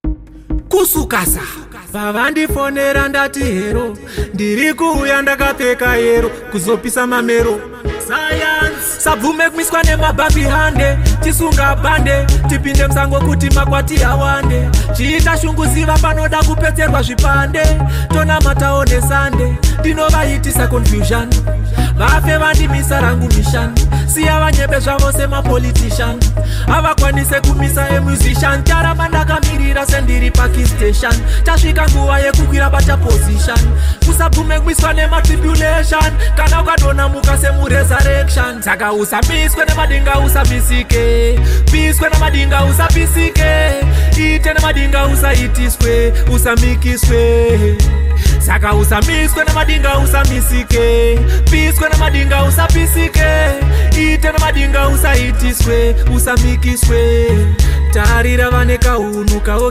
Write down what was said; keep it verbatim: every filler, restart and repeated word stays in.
kusukasa vavandifonera ndati hero ndiri kuuya ndakapfeka yero kuzopisa mamero science sabvume kumiswa nemabhabi hande tisunga bhande tipinde musango kuti makwati awande chiita shunguziva panoda kupetserwa zvipande tonamatawo nesande ndinovaitisa confusion vafe vandimisa rangu mission siya vanyepe zvavo semapolitician havakwanise kumisa emusician taramba ndakamirira sendiri pakistation tasvika nguva yekukwira pachaposition kusabvume kumiswa nematribulation kana ukatonamuka semuresurrection saka usamiswe nemadinga usamisike piswe nemadinga usapisike ite nemadinga usaitiswe usamikiswe saka usamiswe nemadinga usamisike piswe nemadinga usapisike ite nemadinga usaitiswe usamikiswe tarira vane kaunu kawo